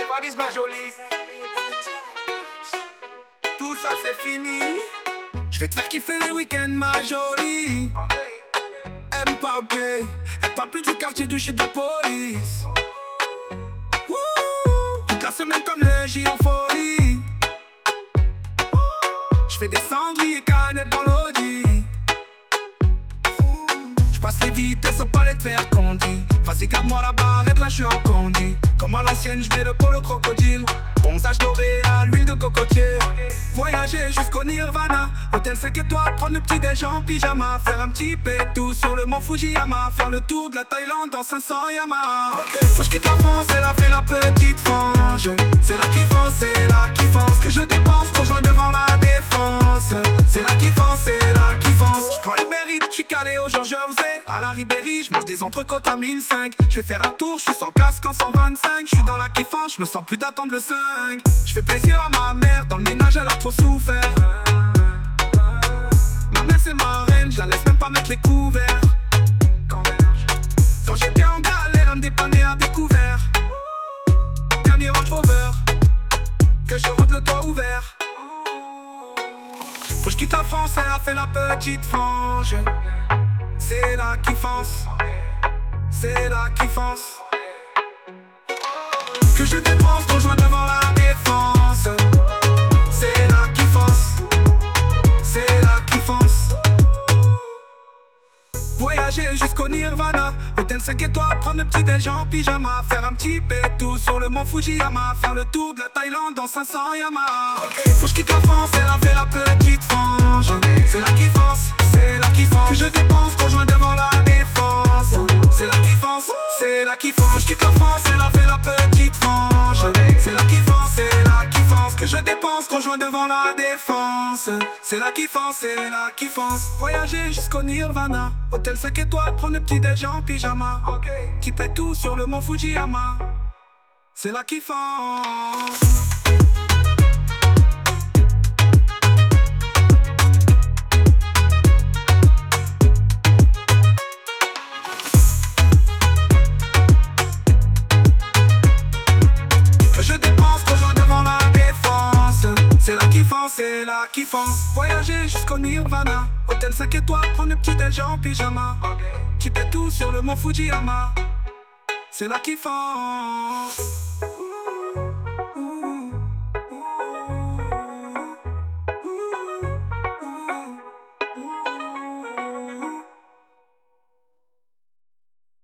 Paris ma jolie. Tout ça c'est fini. Je vais te faire kiffer les week-ends ma jolie. Mbappé, elle parle plus du quartier du chef de la police. Toute la semaine comme le J en folie. Je fais des cendriers canettes dans l'audi. Je passe les vitesses au palais de fer condi. Vas-y garde-moi la barrette, là je suis en condi. Comme à l'ancienne je mets le polo crocodile. Bronzage doré à l'huile de cocotier. Voyager jusqu'au Nirvana. Hôtel 5 étoiles, prendre le petit déj en pyjama. Faire un petit pétou sur le mont Fujiyama. Faire le tour de la Thaïlande en 500 Yamaha. Faut que je quitte la France, elle a fait la petite frange. C'est là qu'il pense, c'est là qu'il pense. Que je dépense, rejoins devant la défense. C'est là qu'il pense, c'est là qu'il pense. Je prends les mérites, je suis calé au Jersey. À la Ribéry, je mange des entrecôtes à 1005. Je vais faire un tour, je suis sans casque en 125. Je suis dans la kiffance, je me sens plus d'attendre le 5. Je fais plaisir à ma mère, dans le ménage elle a trop souffert. Ma mère c'est ma reine, je la laisse même pas mettre les couverts. Quand j'étais en galère, elle me dépannait à découvert. Dernier Range Rover, que je rentre le toit ouvert. Faut que je quitte la France, elle a fait la petite frange. C'est la kiffance, c'est la kiffance. Que je dépense, rejoins devant la défense. C'est la kiffance, c'est la kiffance. Voyager jusqu'au Nirvana. Hôtel 5 étoiles, prendre le petit déj en pyjama. Faire un petit pétou sur le mont Fujiyama. Faire le tour de la Thaïlande en 500 Yamaha. Faut que je quitte la France, elle a fait la petite frange. C'est la kiffance, c'est la kiffance. Que je dépense, rejoins devant la défense. C'est la kiffance, c'est la kiffance. Je quitte la France, elle a fait la petite frange. C'est la kiffance, c'est la kiffance. Que je dépense, rejoins devant la défense. C'est la kiffance, c'est la kiffance. Voyager jusqu'au Nirvana. Hôtel 5 étoiles, prendre le petit déj en pyjama. Qui pète tout sur le mont Fujiyama. C'est la kiffance. C'est la kiffance. Voyager jusqu'au Nirvana. Hôtel 5 étoiles, prendre le petit déj en pyjama. Qui pète tout sur le mont Fujiyama. C'est la kiffance.